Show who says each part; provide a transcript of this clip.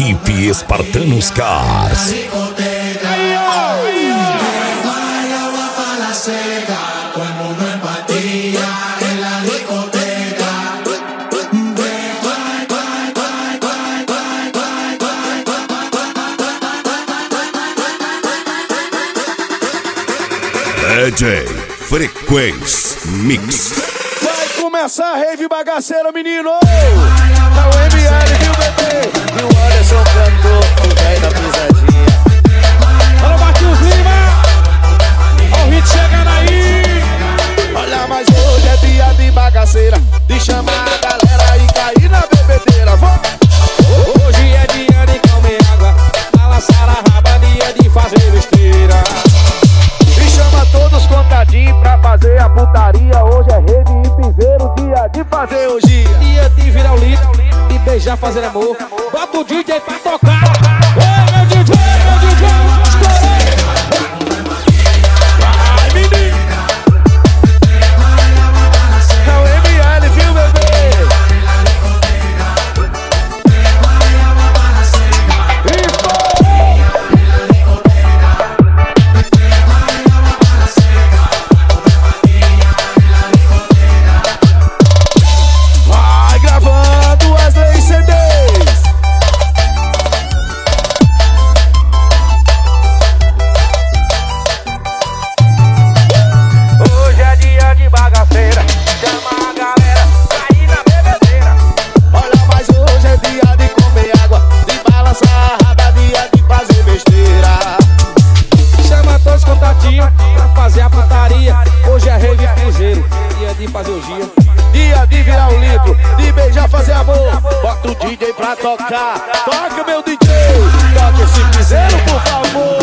Speaker 1: Equipe Espartanos Cars. DJ Frequência Mix.
Speaker 2: Vai começar a rave bagaceira, menino! Tá o ML, viu, bebê? E o Anderson cantou o velho da pisadinha.
Speaker 3: Alô, Marquinhos Lima! Ó o hit chegando aí!
Speaker 2: Olha, mas hoje é dia de bagaceira, de chamar a galera e cair na bebedeira. Vamos!
Speaker 3: Hoje é dia de comer água, balançar a raba, dia de fazer besteira.
Speaker 2: E chama todos contadinhos pra fazer a putaria. Hoje é rede e piseiro, dia de fazer orgia.
Speaker 3: Dia de virar o litro e beijar, fazer amor. Bota o DJ pra tocar. Oi, meu DJ, estourei.
Speaker 2: Vai, menino! É o ML, viu, bebê? Vai gravando as leis CDs.
Speaker 3: Hoje é dia de bagaceira, chama a galera, cair na bebedeira.
Speaker 2: Olha, mas hoje é dia de comer água, de balançar a raba, dia de fazer besteira.
Speaker 3: Chama todos os contatinhos pra fazer a putaria. Hoje é rave e piseiro, dia de fazer orgia.
Speaker 2: Dia de virar um litro, de beijar, fazer amor. Bota o DJ pra tocar, toca meu DJ, toca esse piseiro, por favor.